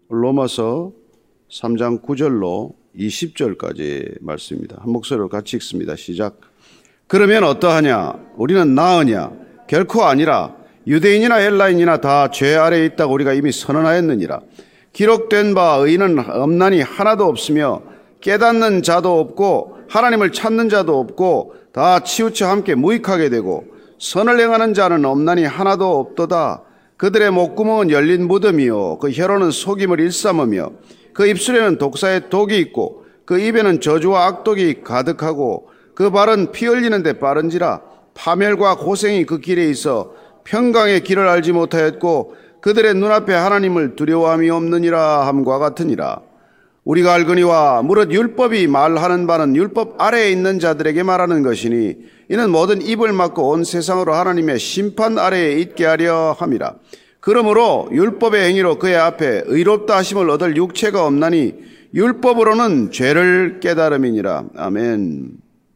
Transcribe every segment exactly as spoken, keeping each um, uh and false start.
로마서 삼 장 구 절로 이십 절까지 말씀입니다. 한 목소리로 같이 읽습니다. 시작. 그러면 어떠하냐? 우리는 나으냐? 결코 아니라 유대인이나 헬라인이나 다 죄 아래에 있다고 우리가 이미 선언하였느니라. 기록된 바 의인은 없나니 하나도 없으며 깨닫는 자도 없고 하나님을 찾는 자도 없고 다 치우쳐 함께 무익하게 되고 선을 행하는 자는 없나니 하나도 없도다. 그들의 목구멍은 열린 무덤이요 그 혀로는 속임을 일삼으며 그 입술에는 독사의 독이 있고 그 입에는 저주와 악독이 가득하고 그 발은 피 흘리는데 빠른지라. 파멸과 고생이 그 길에 있어 평강의 길을 알지 못하였고 그들의 눈앞에 하나님을 두려워함이 없느니라 함과 같으니라. 우리가 알거니와 무릇 율법이 말하는 바는 율법 아래에 있는 자들에게 말하는 것이니 이는 모든 입을 막고 온 세상으로 하나님의 심판 아래에 있게 하려 함이라. 그러므로 율법의 행위로 그의 앞에 의롭다 하심을 얻을 육체가 없나니 율법으로는 죄를 깨달음이니라. 아멘.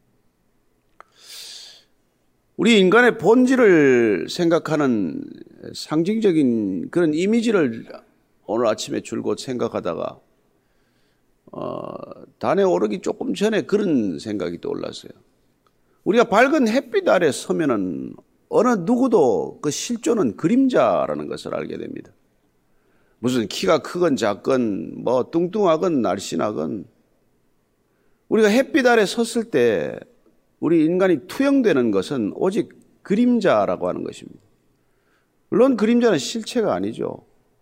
우리 인간의 본질을 생각하는 상징적인 그런 이미지를 오늘 아침에 줄곧 생각하다가 어, 단에 오르기 조금 전에 그런 생각이 떠올랐어요. 우리가 밝은 햇빛 아래 서면은 어느 누구도 그 실존은 그림자라는 것을 알게 됩니다. 무슨 키가 크건 작건 뭐 뚱뚱하건 날씬하건 우리가 햇빛 아래 섰을 때 우리 인간이 투영되는 것은 오직 그림자라고 하는 것입니다. 물론 그림자는 실체가 아니죠.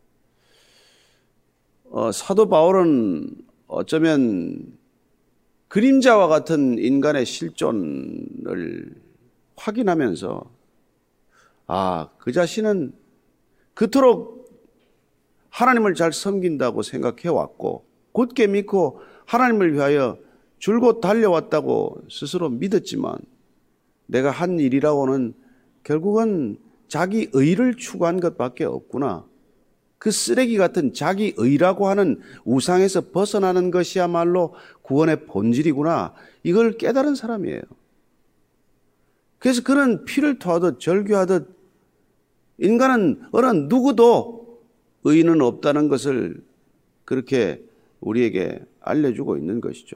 어, 사도 바울은 어쩌면 그림자와 같은 인간의 실존을 확인하면서 아, 그 자신은 그토록 하나님을 잘 섬긴다고 생각해왔고 굳게 믿고 하나님을 위하여 줄곧 달려왔다고 스스로 믿었지만 내가 한 일이라고는 결국은 자기 의를 추구한 것밖에 없구나. 그 쓰레기 같은 자기 의라고 하는 우상에서 벗어나는 것이야말로 구원의 본질이구나. 이걸 깨달은 사람이에요. 그래서 그는 피를 토하듯 절규하듯 인간은 어느 누구도 의인은 없다는 것을 그렇게 우리에게 알려주고 있는 것이죠.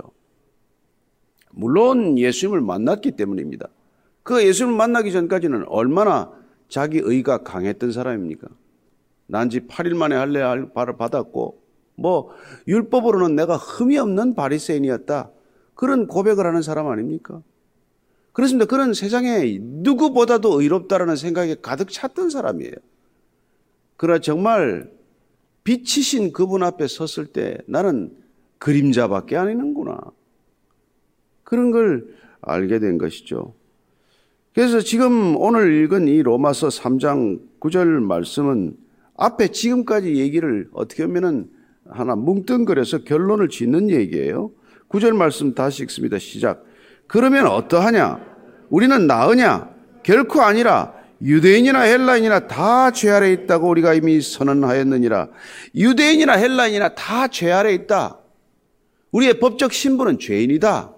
물론 예수님을 만났기 때문입니다. 그 예수님을 만나기 전까지는 얼마나 자기 의가 강했던 사람입니까? 난지 팔 일 만에 할례를 받았고 뭐 율법으로는 내가 흠이 없는 바리새인이었다. 그런 고백을 하는 사람 아닙니까? 그렇습니다. 그런 세상에 누구보다도 의롭다라는 생각이 가득 찼던 사람이에요. 그러나 정말 빛이신 그분 앞에 섰을 때 나는 그림자밖에 아니는구나. 그런 걸 알게 된 것이죠. 그래서 지금 오늘 읽은 이 로마서 삼 장 구 절 말씀은 앞에 지금까지 얘기를 어떻게 보면은 하나 뭉뚱그려서 결론을 짓는 얘기예요. 구 절 말씀 다시 읽습니다. 시작. 그러면 어떠하냐? 우리는 나으냐? 결코 아니라 유대인이나 헬라인이나 다 죄 아래에 있다고 우리가 이미 선언하였느니라. 유대인이나 헬라인이나 다 죄 아래에 있다. 우리의 법적 신분은 죄인이다.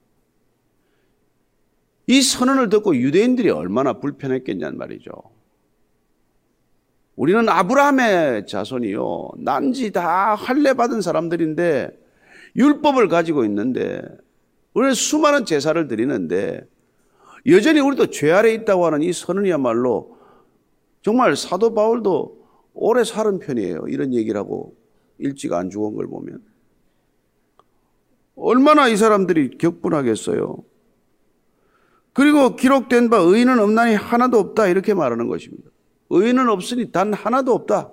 이 선언을 듣고 유대인들이 얼마나 불편했겠냐는 말이죠. 우리는 아브라함의 자손이요. 난지 다 할례 받은 사람들인데 율법을 가지고 있는데 우리는 수많은 제사를 드리는데 여전히 우리도 죄 아래에 있다고 하는 이 선언이야말로 정말 사도 바울도 오래 살은 편이에요. 이런 얘기를 하고 일찍 안 죽은 걸 보면. 얼마나 이 사람들이 격분하겠어요. 그리고 기록된 바 의인은 없나니 하나도 없다 이렇게 말하는 것입니다. 의인은 없으니 단 하나도 없다.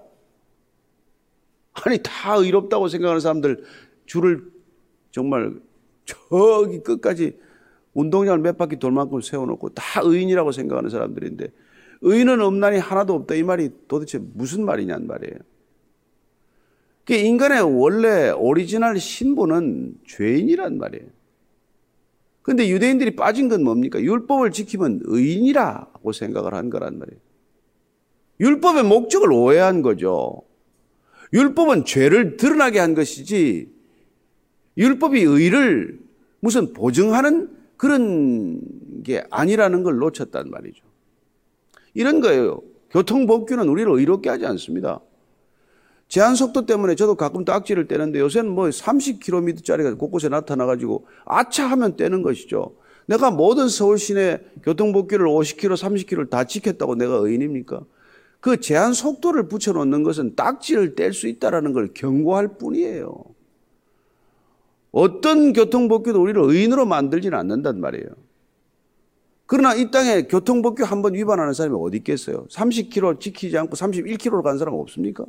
아니 다 의롭다고 생각하는 사람들 줄을 정말 저기 끝까지 운동장을 몇 바퀴 돌 만큼 세워놓고 다 의인이라고 생각하는 사람들인데 의인은 없나니 하나도 없다 이 말이 도대체 무슨 말이냐는 말이에요. 인간의 원래 오리지널 신분은 죄인이란 말이에요. 그런데 유대인들이 빠진 건 뭡니까? 율법을 지키면 의인이라고 생각을 한 거란 말이에요. 율법의 목적을 오해한 거죠. 율법은 죄를 드러나게 한 것이지 율법이 의를 무슨 보증하는 그런 게 아니라는 걸 놓쳤단 말이죠. 이런 거예요. 교통법규는 우리를 의롭게 하지 않습니다. 제한 속도 때문에 저도 가끔 딱지를 떼는데 요새는 뭐 삼십 킬로미터짜리가 곳곳에 나타나가지고 아차 하면 떼는 것이죠. 내가 모든 서울 시내 교통법규를 오십 킬로미터, 삼십 킬로미터를 다 지켰다고 내가 의인입니까? 그 제한 속도를 붙여놓는 것은 딱지를 뗄 수 있다는 걸 경고할 뿐이에요. 어떤 교통법규도 우리를 의인으로 만들지는 않는단 말이에요. 그러나 이 땅에 교통법규 한 번 위반하는 사람이 어디 있겠어요? 삼십 킬로미터 지키지 않고 삼십일 킬로미터로 간 사람 없습니까?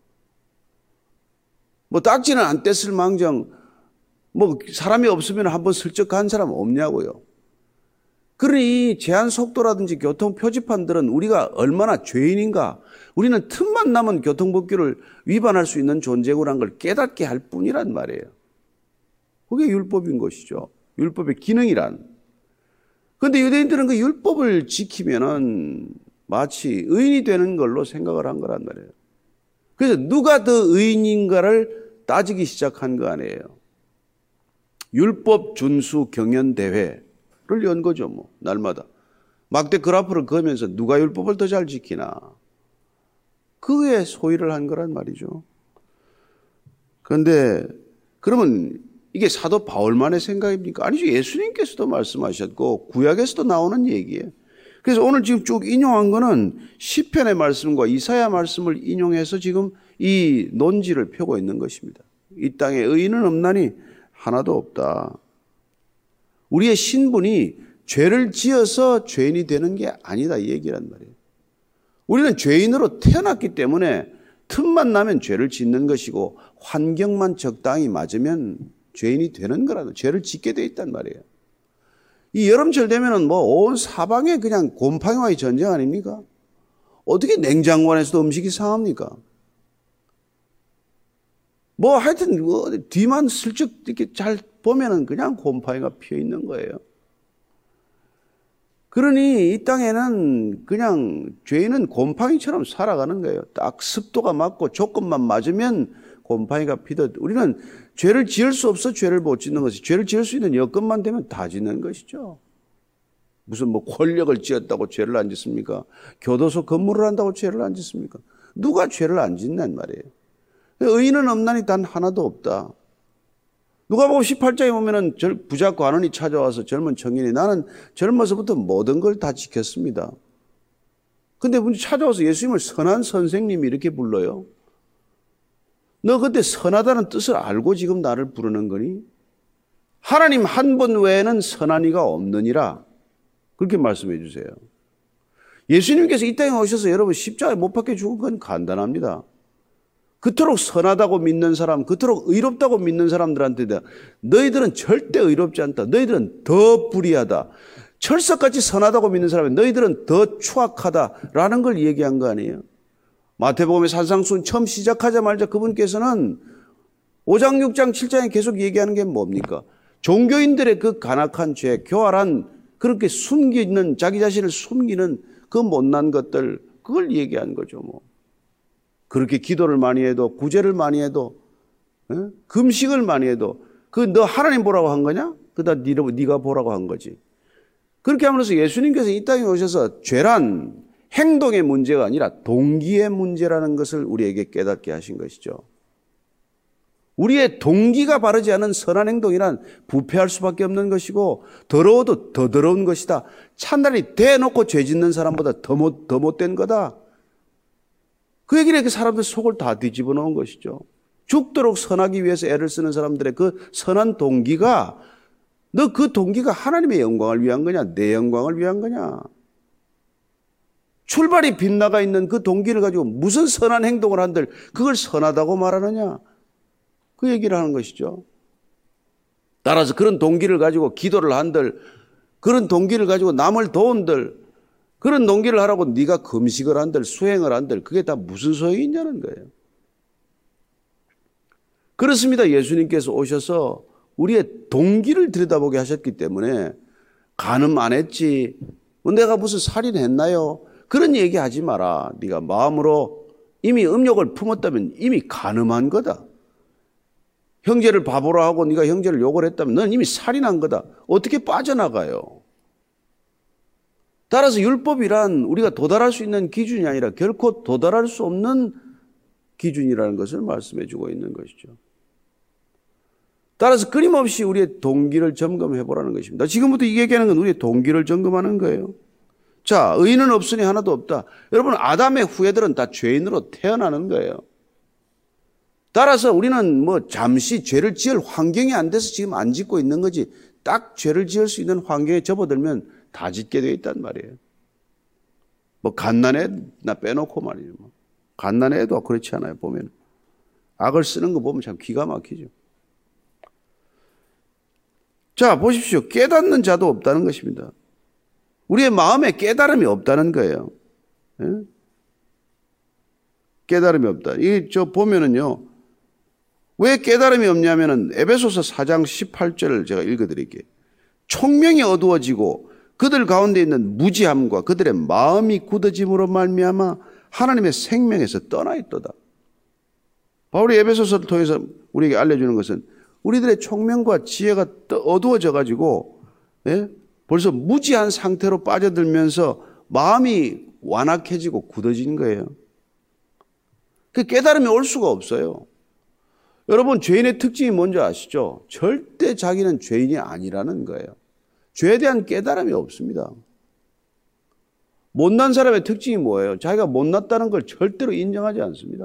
뭐 딱지는 안 뗐을 망정 뭐 사람이 없으면 한번 슬쩍 간 사람 없냐고요. 그러니 이 제한 속도라든지 교통 표지판들은 우리가 얼마나 죄인인가, 우리는 틈만 나면 교통법규를 위반할 수 있는 존재구라는 걸 깨닫게 할 뿐이란 말이에요. 그게 율법인 것이죠. 율법의 기능이란. 그런데 유대인들은 그 율법을 지키면은 마치 의인이 되는 걸로 생각을 한 거란 말이에요. 그래서 누가 더 의인인가를 따지기 시작한 거 아니에요. 율법 준수 경연 대회를 연 거죠, 뭐 날마다 막대 그래프를 그으면서 누가 율법을 더 잘 지키나, 그에 소위를 한 거란 말이죠. 그런데 그러면 이게 사도 바울만의 생각입니까? 아니죠. 예수님께서도 말씀하셨고 구약에서도 나오는 얘기예요. 그래서 오늘 지금 쭉 인용한 거는 시편의 말씀과 이사야 말씀을 인용해서 지금 이 논지를 펴고 있는 것입니다. 이 땅에 의인은 없나니 하나도 없다. 우리의 신분이 죄를 지어서 죄인이 되는 게 아니다, 이 얘기란 말이에요. 우리는 죄인으로 태어났기 때문에 틈만 나면 죄를 짓는 것이고 환경만 적당히 맞으면 죄인이 되는 거라도 죄를 짓게 돼 있단 말이에요. 이 여름철 되면은 뭐 온 사방에 그냥 곰팡이와의 전쟁 아닙니까? 어떻게 냉장고 안에서도 음식이 상합니까? 뭐 하여튼 뭐 뒤만 슬쩍 이렇게 잘 보면은 그냥 곰팡이가 피어 있는 거예요. 그러니 이 땅에는 그냥 죄인은 곰팡이처럼 살아가는 거예요. 딱 습도가 맞고 조건만 맞으면 곰팡이가 피듯 우리는 죄를 지을 수 없어 죄를 못 짓는 것이, 죄를 지을 수 있는 여건만 되면 다 짓는 것이죠. 무슨 뭐 권력을 지었다고 죄를 안 짓습니까? 교도소 근무를 한다고 죄를 안 짓습니까? 누가 죄를 안 짓냔 말이에요. 의인은 없나니 단 하나도 없다. 누가복음 십팔 장에 보면은 부자 관원이 찾아와서 젊은 청년이 나는 젊어서부터 모든 걸 다 지켰습니다. 근데 분이 찾아와서 예수님을 선한 선생님이 이렇게 불러요. 너 그때 선하다는 뜻을 알고 지금 나를 부르는 거니? 하나님 한 분 외에는 선한 이가 없느니라. 그렇게 말씀해 주세요. 예수님께서 이 땅에 오셔서 여러분 십자가에 못 박혀 죽은 건 간단합니다. 그토록 선하다고 믿는 사람, 그토록 의롭다고 믿는 사람들한테 너희들은 절대 의롭지 않다. 너희들은 더 불의하다. 철석같이 선하다고 믿는 사람이 너희들은 더 추악하다라는 걸 얘기한 거 아니에요. 마태복음의 산상수훈 처음 시작하자마자 그분께서는 오 장, 육 장, 칠 장에 계속 얘기하는 게 뭡니까? 종교인들의 그 간악한 죄, 교활한 그렇게 숨기는, 자기 자신을 숨기는 그 못난 것들, 그걸 얘기한 거죠, 뭐. 그렇게 기도를 많이 해도, 구제를 많이 해도, 에? 금식을 많이 해도, 그 너 하나님 보라고 한 거냐? 그다 네가 보라고 한 거지. 그렇게 하면서 예수님께서 이 땅에 오셔서 죄란 행동의 문제가 아니라 동기의 문제라는 것을 우리에게 깨닫게 하신 것이죠. 우리의 동기가 바르지 않은 선한 행동이란 부패할 수밖에 없는 것이고 더러워도 더 더러운 것이다. 차라리 대놓고 죄 짓는 사람보다 더, 못, 더 못된 거다. 그 얘기를 이렇게 사람들 속을 다 뒤집어 놓은 것이죠. 죽도록 선하기 위해서 애를 쓰는 사람들의 그 선한 동기가, 너 그 동기가 하나님의 영광을 위한 거냐, 내 영광을 위한 거냐. 출발이 빗나가 있는 그 동기를 가지고 무슨 선한 행동을 한들 그걸 선하다고 말하느냐, 그 얘기를 하는 것이죠. 따라서 그런 동기를 가지고 기도를 한들, 그런 동기를 가지고 남을 도운들, 그런 동기를 하라고 네가 금식을 한들 수행을 한들 그게 다 무슨 소용이 있냐는 거예요. 그렇습니다. 예수님께서 오셔서 우리의 동기를 들여다보게 하셨기 때문에 간음 안 했지, 뭐 내가 무슨 살인했나요? 그런 얘기하지 마라. 네가 마음으로 이미 음욕을 품었다면 이미 간음한 거다. 형제를 바보로 하고 네가 형제를 욕을 했다면 넌 이미 살인한 거다. 어떻게 빠져나가요? 따라서 율법이란 우리가 도달할 수 있는 기준이 아니라 결코 도달할 수 없는 기준이라는 것을 말씀해 주고 있는 것이죠. 따라서 끊임없이 우리의 동기를 점검해 보라는 것입니다. 지금부터 이 얘기하는 건 우리의 동기를 점검하는 거예요. 자, 의인은 없으니 하나도 없다. 여러분, 아담의 후예들은 다 죄인으로 태어나는 거예요. 따라서 우리는 뭐 잠시 죄를 지을 환경이 안 돼서 지금 안 짓고 있는 거지, 딱 죄를 지을 수 있는 환경에 접어들면 다 짓게 되어 있단 말이에요. 뭐 갓난애나 빼놓고 말이에요. 갓난애도 그렇지 않아요. 보면 악을 쓰는 거 보면 참 기가 막히죠. 자, 보십시오. 깨닫는 자도 없다는 것입니다. 우리의 마음에 깨달음이 없다는 거예요. 예? 깨달음이 없다. 이 저 보면은요. 왜 깨달음이 없냐면은 에베소서 사 장 십팔 절을 제가 읽어드릴게요. 총명이 어두워지고 그들 가운데 있는 무지함과 그들의 마음이 굳어짐으로 말미암아 하나님의 생명에서 떠나 있도다. 바울이 에베소서를 통해서 우리에게 알려주는 것은 우리들의 총명과 지혜가 어두워져 가지고, 예? 벌써 무지한 상태로 빠져들면서 마음이 완악해지고 굳어진 거예요. 그 깨달음이 올 수가 없어요. 여러분, 죄인의 특징이 뭔지 아시죠? 절대 자기는 죄인이 아니라는 거예요. 죄에 대한 깨달음이 없습니다. 못난 사람의 특징이 뭐예요? 자기가 못났다는 걸 절대로 인정하지 않습니다.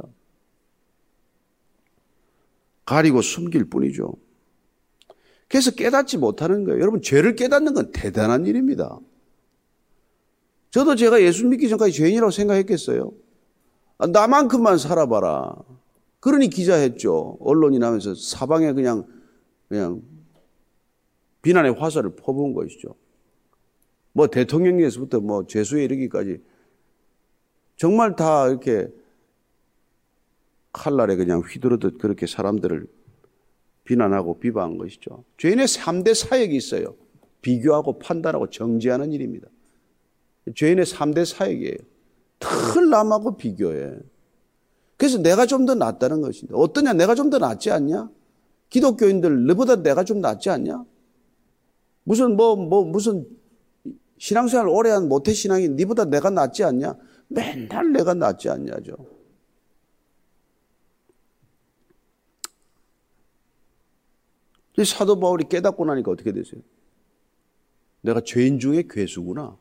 가리고 숨길 뿐이죠. 그래서 깨닫지 못하는 거예요. 여러분, 죄를 깨닫는 건 대단한 일입니다. 저도 제가 예수 믿기 전까지 죄인이라고 생각했겠어요? 아, 나만큼만 살아봐라. 그러니 기자했죠. 언론이 나면서 사방에 그냥 그냥 비난의 화살을 퍼부은 것이죠. 뭐 대통령에서부터 뭐 죄수에 이르기까지 정말 다 이렇게 칼날에 그냥 휘두르듯 그렇게 사람들을 비난하고 비방한 것이죠. 죄인의 삼 대 사역이 있어요. 비교하고 판단하고 정죄하는 일입니다. 죄인의 삼 대 사역이에요. 늘 남하고 비교해. 그래서 내가 좀 더 낫다는 것입니다. 어떠냐? 내가 좀 더 낫지 않냐? 기독교인들 너보다 내가 좀 낫지 않냐? 무슨 뭐 뭐 무슨 신앙생활 오래 한 모태신앙이 니보다 내가 낫지 않냐? 맨날 내가 낫지 않냐죠. 사도 바울이 깨닫고 나니까 어떻게 되세요? 내가 죄인 중에 괴수구나.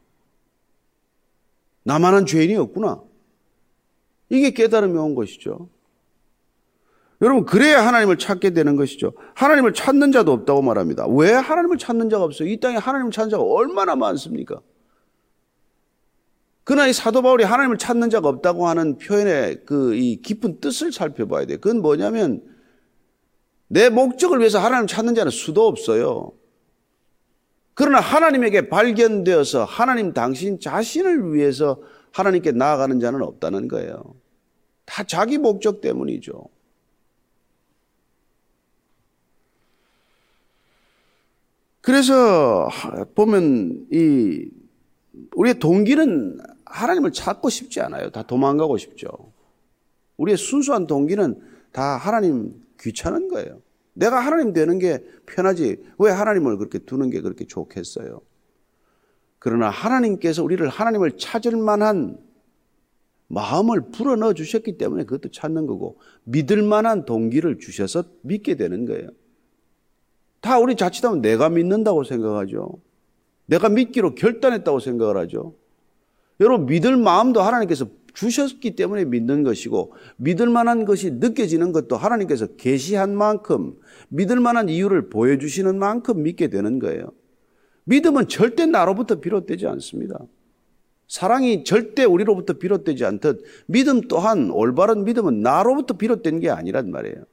나만한 죄인이 없구나. 이게 깨달음이 온 것이죠. 여러분, 그래야 하나님을 찾게 되는 것이죠. 하나님을 찾는 자도 없다고 말합니다. 왜 하나님을 찾는 자가 없어요? 이 땅에 하나님을 찾는 자가 얼마나 많습니까? 그러나 이 사도 바울이 하나님을 찾는 자가 없다고 하는 표현의 그 이 깊은 뜻을 살펴봐야 돼요. 그건 뭐냐면 내 목적을 위해서 하나님을 찾는 자는 수도 없어요. 그러나 하나님에게 발견되어서 하나님 당신 자신을 위해서 하나님께 나아가는 자는 없다는 거예요. 다 자기 목적 때문이죠. 그래서 보면 이 우리의 동기는 하나님을 찾고 싶지 않아요. 다 도망가고 싶죠. 우리의 순수한 동기는 다 하나님 귀찮은 거예요. 내가 하나님 되는 게 편하지 왜 하나님을 그렇게 두는 게 그렇게 좋겠어요. 그러나 하나님께서 우리를 하나님을 찾을 만한 마음을 불어넣어 주셨기 때문에 그것도 찾는 거고 믿을 만한 동기를 주셔서 믿게 되는 거예요. 다 우리 자칫하면 내가 믿는다고 생각하죠. 내가 믿기로 결단했다고 생각을 하죠. 여러분, 믿을 마음도 하나님께서 주셨기 때문에 믿는 것이고 믿을 만한 것이 느껴지는 것도 하나님께서 계시한 만큼 믿을 만한 이유를 보여주시는 만큼 믿게 되는 거예요. 믿음은 절대 나로부터 비롯되지 않습니다. 사랑이 절대 우리로부터 비롯되지 않듯 믿음 또한 올바른 믿음은 나로부터 비롯된 게 아니란 말이에요.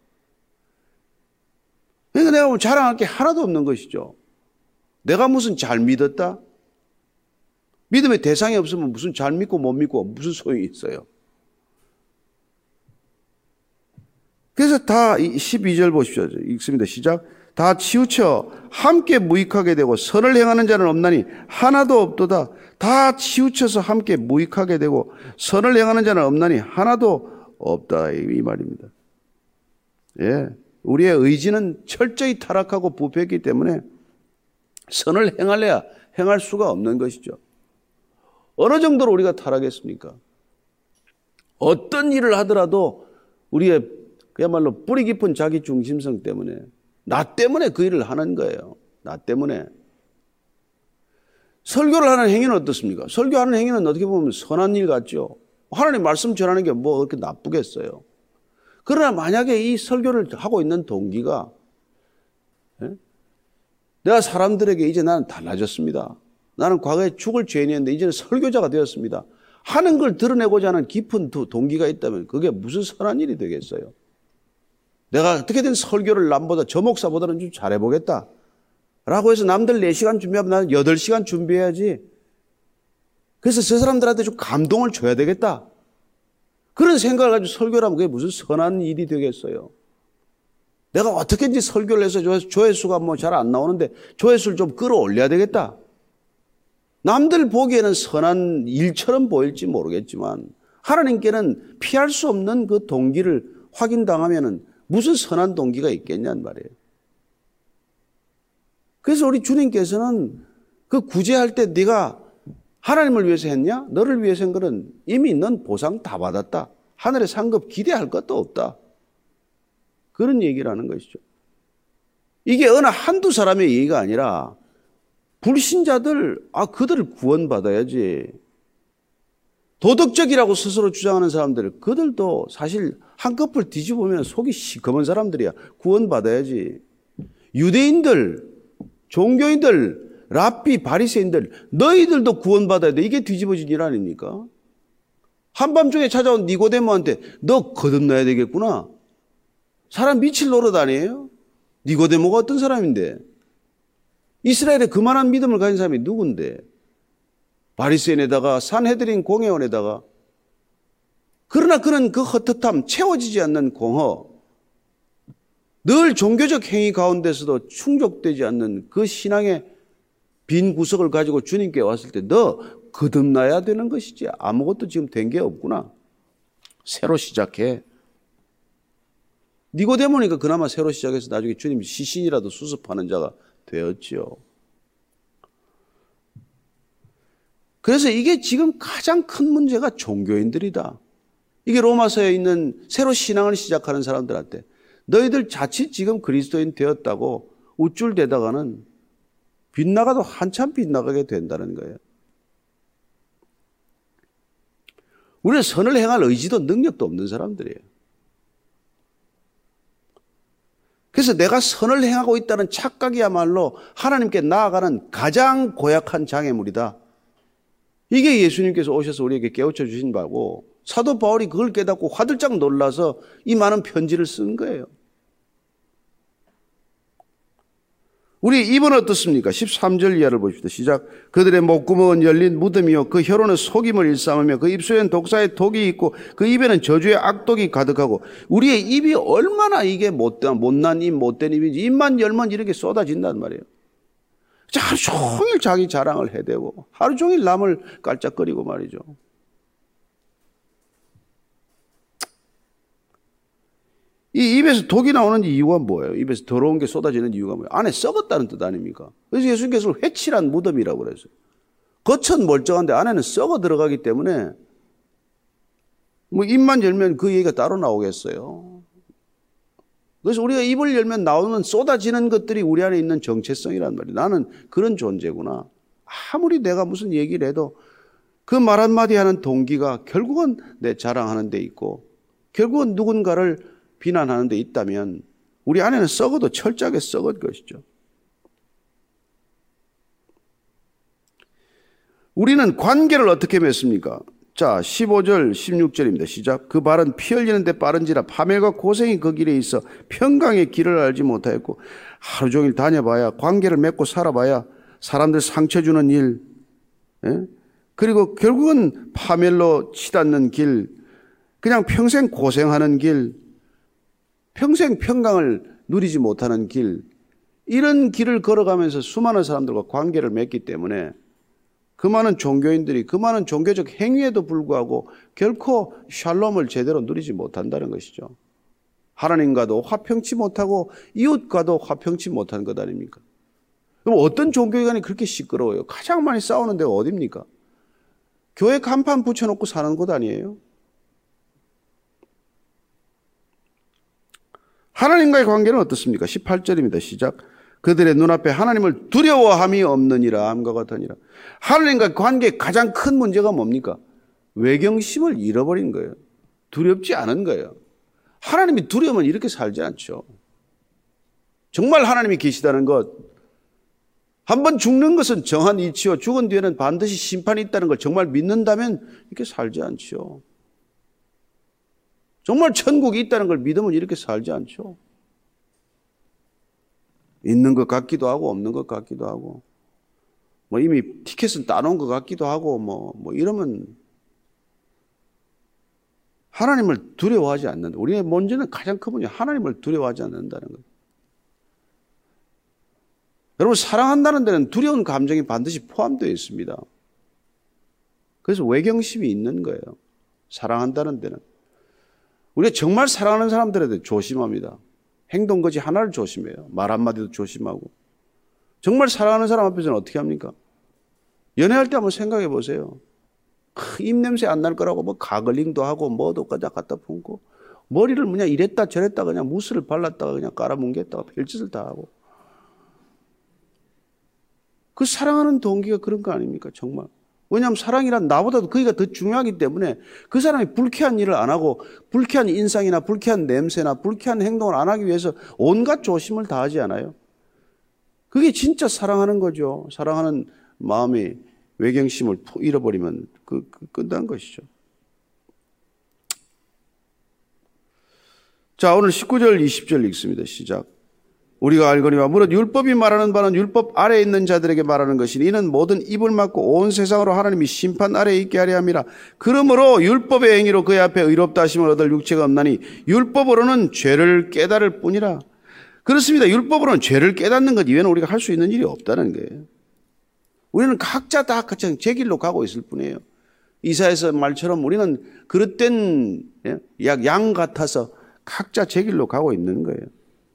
그러니까 내가 자랑할 게 하나도 없는 것이죠. 내가 무슨 잘 믿었다? 믿음의 대상이 없으면 무슨 잘 믿고 못 믿고 무슨 소용이 있어요. 그래서 다 십이 절 보십시오. 읽습니다. 시작. 다 치우쳐 함께 무익하게 되고 선을 행하는 자는 없나니 하나도 없도다. 다 치우쳐서 함께 무익하게 되고 선을 행하는 자는 없나니 하나도 없다. 이 말입니다. 예, 우리의 의지는 철저히 타락하고 부패했기 때문에 선을 행할래야 행할 수가 없는 것이죠. 어느 정도로 우리가 타락했습니까? 어떤 일을 하더라도 우리의 그야말로 뿌리 깊은 자기 중심성 때문에, 나 때문에 그 일을 하는 거예요. 나 때문에. 설교를 하는 행위는 어떻습니까? 설교하는 행위는 어떻게 보면 선한 일 같죠. 하나님 말씀 전하는 게 뭐 그렇게 나쁘겠어요. 그러나 만약에 이 설교를 하고 있는 동기가, 예? 내가 사람들에게 이제 나는 달라졌습니다. 나는 과거에 죽을 죄인이었는데 이제는 설교자가 되었습니다. 하는 걸 드러내고자 하는 깊은 동기가 있다면 그게 무슨 선한 일이 되겠어요? 내가 어떻게든 설교를 남보다 저 목사보다는 좀 잘해보겠다 라고 해서 남들 네 시간 준비하면 나는 여덟 시간 준비해야지. 그래서 저 사람들한테 좀 감동을 줘야 되겠다. 그런 생각을 가지고 설교를 하면 그게 무슨 선한 일이 되겠어요? 내가 어떻게든지 설교를 해서 조회수가 뭐 잘 안 나오는데 조회수를 좀 끌어올려야 되겠다. 남들 보기에는 선한 일처럼 보일지 모르겠지만 하나님께는 피할 수 없는 그 동기를 확인당하면은 무슨 선한 동기가 있겠냔 말이에요. 그래서 우리 주님께서는 그 구제할 때 네가 하나님을 위해서 했냐? 너를 위해서 한 거는 이미 넌 보상 다 받았다. 하늘의 상급 기대할 것도 없다. 그런 얘기를 하는 것이죠. 이게 어느 한두 사람의 얘기가 아니라 불신자들, 아, 그들을 구원받아야지. 도덕적이라고 스스로 주장하는 사람들, 그들도 사실 한꺼풀 뒤집으면 속이 시커먼 사람들이야. 구원받아야지. 유대인들, 종교인들, 랍비, 바리새인들, 너희들도 구원받아야 돼. 이게 뒤집어진 일 아닙니까? 한밤중에 찾아온 니고데모한테 너 거듭나야 되겠구나. 사람 미칠 노릇 아니에요? 니고데모가 어떤 사람인데? 이스라엘에 그만한 믿음을 가진 사람이 누군데? 바리새인에다가 산헤드린 공회원에다가. 그러나 그는 그 헛헛함, 채워지지 않는 공허, 늘 종교적 행위 가운데서도 충족되지 않는 그 신앙의 빈 구석을 가지고 주님께 왔을 때 너 거듭나야 되는 것이지 아무것도 지금 된 게 없구나. 새로 시작해. 니고데모니까 그나마 새로 시작해서 나중에 주님 시신이라도 수습하는 자가 되었지요. 그래서 이게 지금 가장 큰 문제가 종교인들이다. 이게 로마서에 있는 새로 신앙을 시작하는 사람들한테 너희들 자칫 지금 그리스도인 되었다고 우쭐대다가는 빗나가도 한참 빗나가게 된다는 거예요. 우리는 선을 행할 의지도 능력도 없는 사람들이에요. 그래서 내가 선을 행하고 있다는 착각이야말로 하나님께 나아가는 가장 고약한 장애물이다. 이게 예수님께서 오셔서 우리에게 깨우쳐 주신 바고 사도 바울이 그걸 깨닫고 화들짝 놀라서 이 많은 편지를 쓴 거예요. 우리 입은 어떻습니까? 십삼 절 이하를 보십시다. 시작. 그들의 목구멍은 열린 무덤이요 그 혀로는 속임을 일삼으며 그 입술에는 독사의 독이 있고 그 입에는 저주의 악독이 가득하고. 우리의 입이 얼마나 이게 못된, 못난 입, 못된 입인지 입만 열면 이렇게 쏟아진단 말이에요. 하루 종일 자기 자랑을 해대고 하루 종일 남을 깔짝거리고 말이죠. 이 입에서 독이 나오는 이유가 뭐예요? 입에서 더러운 게 쏟아지는 이유가 뭐예요? 안에 썩었다는 뜻 아닙니까? 그래서 예수님께서 회칠한 무덤이라고 그랬어요. 겉은 멀쩡한데 안에는 썩어 들어가기 때문에 뭐 입만 열면 그 얘기가 따로 나오겠어요. 그래서 우리가 입을 열면 나오는 쏟아지는 것들이 우리 안에 있는 정체성이란 말이에요. 나는 그런 존재구나. 아무리 내가 무슨 얘기를 해도 그 말 한마디 하는 동기가 결국은 내 자랑하는 데 있고 결국은 누군가를 비난하는 데 있다면 우리 안에는 썩어도 철저하게 썩은 것이죠. 우리는 관계를 어떻게 맺습니까? 자, 십오 절, 십육 절입니다. 시작. 그 발은 피 흘리는데 빠른지라 파멸과 고생이 그 길에 있어 평강의 길을 알지 못하였고 하루 종일 다녀봐야 관계를 맺고 살아봐야 사람들 상처 주는 일, 예? 그리고 결국은 파멸로 치닫는 길, 그냥 평생 고생하는 길, 평생 평강을 누리지 못하는 길, 이런 길을 걸어가면서 수많은 사람들과 관계를 맺기 때문에 그 많은 종교인들이 그 많은 종교적 행위에도 불구하고 결코 샬롬을 제대로 누리지 못한다는 것이죠. 하나님과도 화평치 못하고 이웃과도 화평치 못한 것 아닙니까? 그럼 어떤 종교기관이 그렇게 시끄러워요? 가장 많이 싸우는 데가 어디입니까? 교회 간판 붙여놓고 사는 곳 아니에요? 하나님과의 관계는 어떻습니까? 십팔 절입니다. 시작. 그들의 눈앞에 하나님을 두려워함이 없느니라 함과 같으니라. 하나님과 관계의 가장 큰 문제가 뭡니까? 외경심을 잃어버린 거예요. 두렵지 않은 거예요. 하나님이 두려우면 이렇게 살지 않죠. 정말 하나님이 계시다는 것, 한번 죽는 것은 정한 이치요 죽은 뒤에는 반드시 심판이 있다는 걸 정말 믿는다면 이렇게 살지 않죠. 정말 천국이 있다는 걸 믿으면 이렇게 살지 않죠. 있는 것 같기도 하고 없는 것 같기도 하고 뭐 이미 티켓은 따놓은 것 같기도 하고 뭐, 뭐 이러면 하나님을 두려워하지 않는다. 우리의 문제는 가장 큰 문제, 하나님을 두려워하지 않는다는 거예요. 여러분, 사랑한다는 데는 두려운 감정이 반드시 포함되어 있습니다. 그래서 외경심이 있는 거예요. 사랑한다는 데는. 우리가 정말 사랑하는 사람들한테 조심합니다. 행동 거지 하나를 조심해요. 말 한마디도 조심하고. 정말 사랑하는 사람 앞에서는 어떻게 합니까? 연애할 때 한번 생각해 보세요. 입냄새 안 날 거라고 뭐 가글링도 하고 뭐도 갖다 갖다 품고 머리를 그냥 이랬다 저랬다 그냥 무스를 발랐다가 그냥 깔아뭉갰다가 별짓을 다 하고. 그 사랑하는 동기가 그런 거 아닙니까? 정말. 왜냐하면 사랑이란 나보다도 그이가 더 중요하기 때문에 그 사람이 불쾌한 일을 안 하고 불쾌한 인상이나 불쾌한 냄새나 불쾌한 행동을 안 하기 위해서 온갖 조심을 다하지 않아요. 그게 진짜 사랑하는 거죠. 사랑하는 마음이 외경심을 잃어버리면 그, 그 끝난 것이죠. 자, 오늘 십구 절 이십 절 읽습니다. 시작. 우리가 알거니와 무릇 율법이 말하는 바는 율법 아래에 있는 자들에게 말하는 것이니 이는 모든 입을 막고 온 세상으로 하나님이 심판 아래에 있게 하려 함이라. 그러므로 율법의 행위로 그의 앞에 의롭다 하심을 얻을 육체가 없나니 율법으로는 죄를 깨달을 뿐이라. 그렇습니다. 율법으로는 죄를 깨닫는 것 이외에는 우리가 할 수 있는 일이 없다는 거예요. 우리는 각자 다 제 길로 가고 있을 뿐이에요. 이사야서 말처럼 우리는 그릇된 약 양 같아서 각자 제 길로 가고 있는 거예요.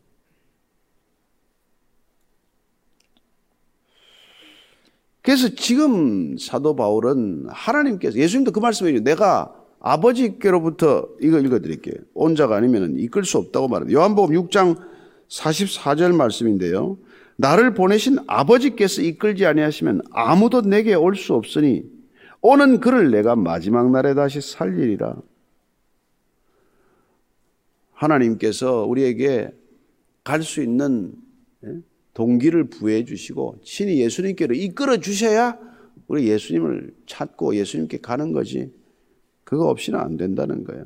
그래서 지금 사도 바울은 하나님께서, 예수님도 그 말씀이에요. 내가 아버지께로부터, 이거 읽어드릴게요. 온 자가 아니면 이끌 수 없다고 말합니다. 요한복음 육 장 사십사 절 말씀인데요. 나를 보내신 아버지께서 이끌지 아니하시면 아무도 내게 올 수 없으니 오는 그를 내가 마지막 날에 다시 살리리라. 하나님께서 우리에게 갈 수 있는 동기를 부여해 주시고 친히 예수님께로 이끌어 주셔야 우리 예수님을 찾고 예수님께 가는 거지, 그거 없이는 안 된다는 거예요.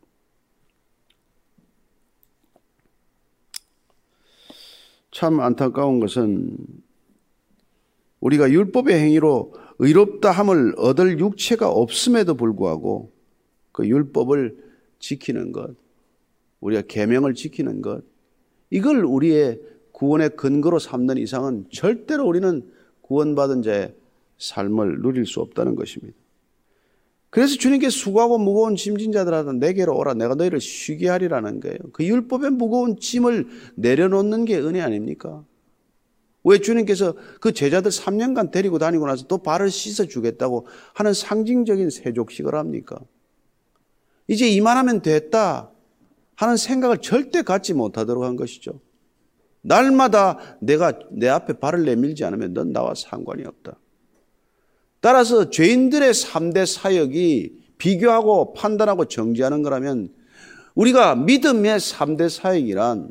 참 안타까운 것은 우리가 율법의 행위로 의롭다 함을 얻을 육체가 없음에도 불구하고 그 율법을 지키는 것, 우리가 계명을 지키는 것, 이걸 우리의 구원의 근거로 삼는 이상은 절대로 우리는 구원받은 자의 삶을 누릴 수 없다는 것입니다. 그래서 주님께서 수고하고 무거운 짐진 자들아 내게로 오라, 내가 너희를 쉬게 하리라는 거예요. 그 율법의 무거운 짐을 내려놓는 게 은혜 아닙니까? 왜 주님께서 그 제자들 삼 년간 데리고 다니고 나서 또 발을 씻어주겠다고 하는 상징적인 세족식을 합니까? 이제 이만하면 됐다 하는 생각을 절대 갖지 못하도록 한 것이죠. 날마다 내가 내 앞에 발을 내밀지 않으면 넌 나와 상관이 없다. 따라서 죄인들의 삼 대 사역이 비교하고 판단하고 정지하는 거라면 우리가 믿음의 삼 대 사역이란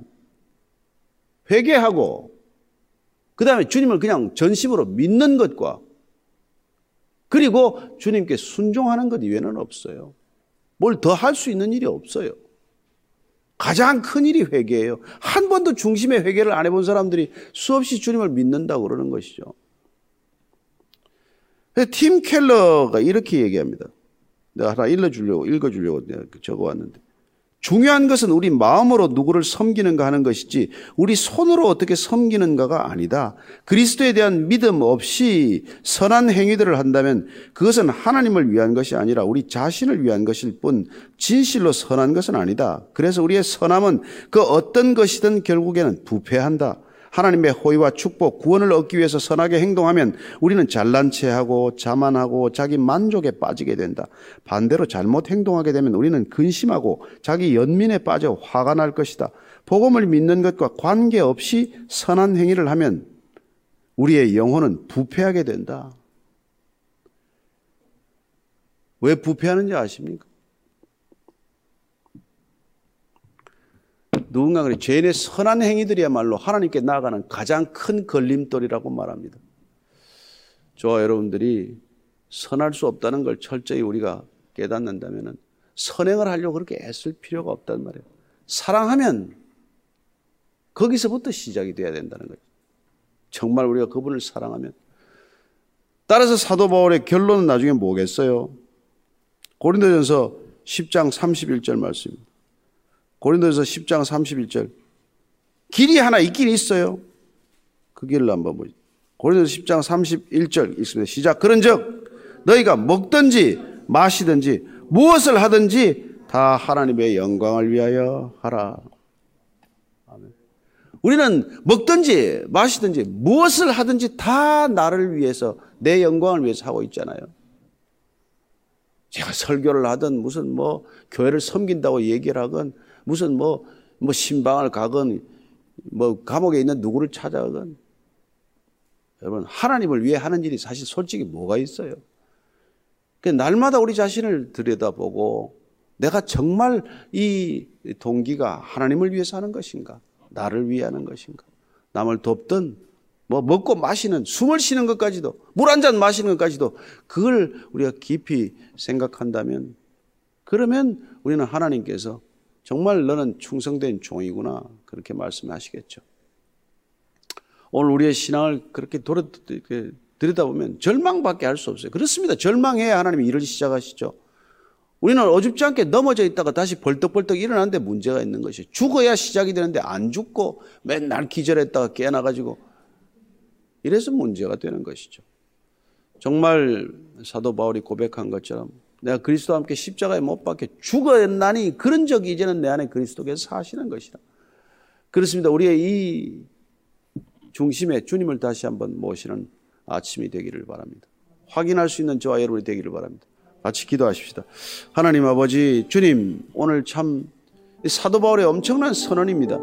회개하고 그 다음에 주님을 그냥 전심으로 믿는 것과 그리고 주님께 순종하는 것 이외에는 없어요. 뭘 더 할 수 있는 일이 없어요. 가장 큰 일이 회개예요. 한 번도 중심의 회개를 안 해본 사람들이 수없이 주님을 믿는다고 그러는 것이죠. 팀 켈러가 이렇게 얘기합니다. 내가 하나 읽어주려고, 읽어주려고 내가 적어왔는데. 중요한 것은 우리 마음으로 누구를 섬기는가 하는 것이지 우리 손으로 어떻게 섬기는가가 아니다. 그리스도에 대한 믿음 없이 선한 행위들을 한다면 그것은 하나님을 위한 것이 아니라 우리 자신을 위한 것일 뿐 진실로 선한 것은 아니다. 그래서 우리의 선함은 그 어떤 것이든 결국에는 부패한다. 하나님의 호의와 축복, 구원을 얻기 위해서 선하게 행동하면 우리는 잘난 체하고 자만하고 자기 만족에 빠지게 된다. 반대로 잘못 행동하게 되면 우리는 근심하고 자기 연민에 빠져 화가 날 것이다. 복음을 믿는 것과 관계없이 선한 행위를 하면 우리의 영혼은 부패하게 된다. 왜 부패하는지 아십니까? 누군가 그래, 죄인의 선한 행위들이야말로 하나님께 나아가는 가장 큰 걸림돌이라고 말합니다. 저와 여러분들이 선할 수 없다는 걸 철저히 우리가 깨닫는다면 선행을 하려고 그렇게 애쓸 필요가 없단 말이에요. 사랑하면 거기서부터 시작이 돼야 된다는 거죠. 정말 우리가 그분을 사랑하면. 따라서 사도 바울의 결론은 나중에 뭐겠어요? 고린도전서 십 장 삼십일 절 말씀입니다. 고린도전서 십 장 삼십일 절. 길이 하나 있긴 있어요. 그 길을 한번 보죠. 고린도전서 십 장 삼십일 절 읽습니다. 시작. 그런즉 너희가 먹든지 마시든지 무엇을 하든지 다 하나님의 영광을 위하여 하라. 아멘. 우리는 먹든지 마시든지 무엇을 하든지 다 나를 위해서, 내 영광을 위해서 하고 있잖아요. 제가 설교를 하든 무슨 뭐 교회를 섬긴다고 얘기를 하건 무슨 뭐, 뭐 신방을 가건 뭐 감옥에 있는 누구를 찾아가건, 여러분 하나님을 위해 하는 일이 사실 솔직히 뭐가 있어요? 날마다 우리 자신을 들여다보고 내가 정말 이 동기가 하나님을 위해서 하는 것인가, 나를 위해 하는 것인가, 남을 돕든 뭐 먹고 마시는, 숨을 쉬는 것까지도, 물 한 잔 마시는 것까지도 그걸 우리가 깊이 생각한다면, 그러면 우리는 하나님께서 정말 너는 충성된 종이구나 그렇게 말씀하시겠죠. 오늘 우리의 신앙을 그렇게 돌아, 들여다보면 절망밖에 할 수 없어요. 그렇습니다. 절망해야 하나님이 일을 시작하시죠. 우리는 어줍지 않게 넘어져 있다가 다시 벌떡벌떡 일어나는데 문제가 있는 것이에요. 죽어야 시작이 되는데 안 죽고 맨날 기절했다가 깨어나가지고 이래서 문제가 되는 것이죠. 정말 사도 바울이 고백한 것처럼 내가 그리스도와 함께 십자가에 못 박혀 죽었나니 그런 적이 이제는 내 안에 그리스도께서 사시는 것이다. 그렇습니다. 우리의 이 중심에 주님을 다시 한번 모시는 아침이 되기를 바랍니다. 확인할 수 있는 저와 여러분이 되기를 바랍니다. 같이 기도하십시다. 하나님 아버지, 주님, 오늘 참 사도 바울의 엄청난 선언입니다.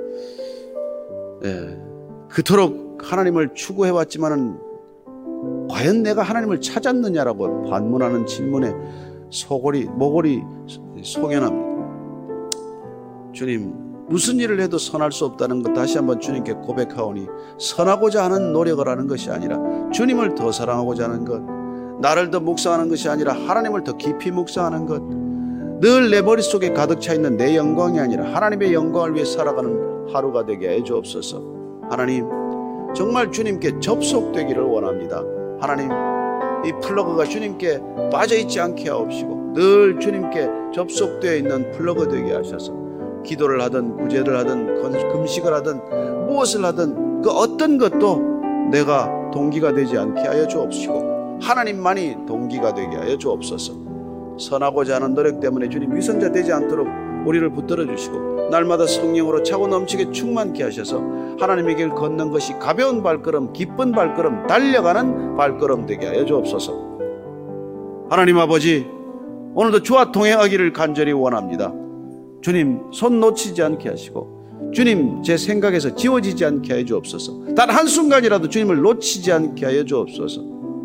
예, 그토록 하나님을 추구해왔지만은 과연 내가 하나님을 찾았느냐라고 반문하는 질문에 소골이, 모골이 송연합니다. 주님, 무슨 일을 해도 선할 수 없다는 것 다시 한번 주님께 고백하오니, 선하고자 하는 노력을 하는 것이 아니라 주님을 더 사랑하고자 하는 것, 나를 더 묵상하는 것이 아니라 하나님을 더 깊이 묵상하는 것, 늘 내 머릿속에 가득 차 있는 내 영광이 아니라 하나님의 영광을 위해 살아가는 하루가 되게 해 주옵소서. 하나님, 정말 주님께 접속되기를 원합니다. 하나님, 이 플러그가 주님께 빠져있지 않게 하옵시고 늘 주님께 접속되어 있는 플러그 되게 하셔서 기도를 하든 구제를 하든 금식을 하든 무엇을 하든 그 어떤 것도 내가 동기가 되지 않게 하여 주옵시고 하나님만이 동기가 되게 하여 주옵소서. 선하고자 하는 노력 때문에 주님 위선자 되지 않도록 우리를 붙들어 주시고 날마다 성령으로 차고 넘치게 충만케 하셔서 하나님의 길 걷는 것이 가벼운 발걸음, 기쁜 발걸음, 달려가는 발걸음 되게 하여 주옵소서. 하나님 아버지, 오늘도 주와 동행하기를 간절히 원합니다. 주님, 손 놓치지 않게 하시고 주님, 제 생각에서 지워지지 않게 하여 주옵소서. 단 한순간이라도 주님을 놓치지 않게 하여 주옵소서.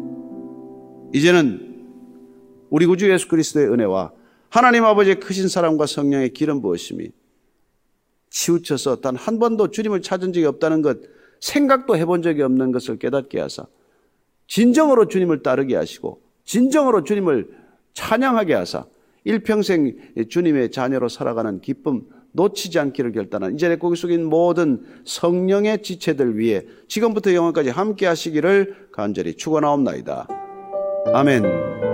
이제는 우리 구주 예수 그리스도의 은혜와 하나님 아버지의 크신 사랑과 성령의 기름 부으심이 치우쳐서 단 한 번도 주님을 찾은 적이 없다는 것, 생각도 해본 적이 없는 것을 깨닫게 하사 진정으로 주님을 따르게 하시고 진정으로 주님을 찬양하게 하사 일평생 주님의 자녀로 살아가는 기쁨 놓치지 않기를 결단한 이제 내 고기 숙인 모든 성령의 지체들 위해 지금부터 영원까지 함께 하시기를 간절히 축원하옵나이다. 아멘.